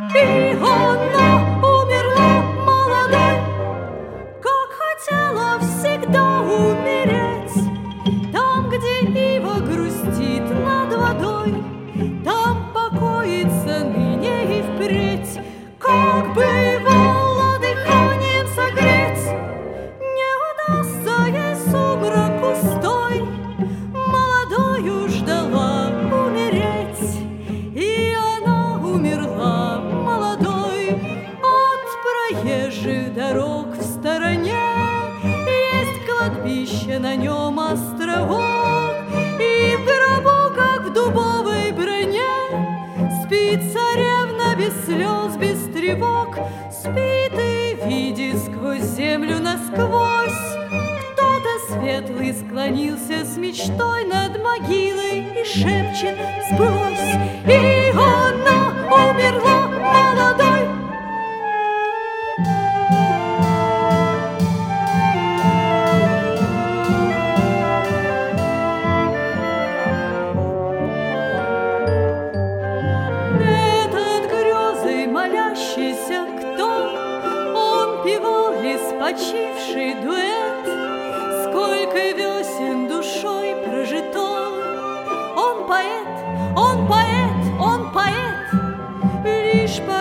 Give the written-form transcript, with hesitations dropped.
И она умерла молодой, как хотела всегда умереть. Там, где ива грустит над водой, там покоится ныне и впредь. Как бы его дыханием согреть, не удастся ей сумрак густой. Молодою ждала умереть, и она умерла молодой. От проезжих дорог в стороне есть кладбище, на нем островок, и в гробу, как в дубовой броне, спит царевна без слез, без тревог. Спит и видит сквозь землю насквозь. Кто-то светлый склонился с мечтой над могилой и шепчет: сбылось. И она умерла молодой. Этот грезой молящийся кто? Он певал ли спочивший дуэт? Сколько весен душой прожито. Он поэт, он поэт, он поэт. Лишь по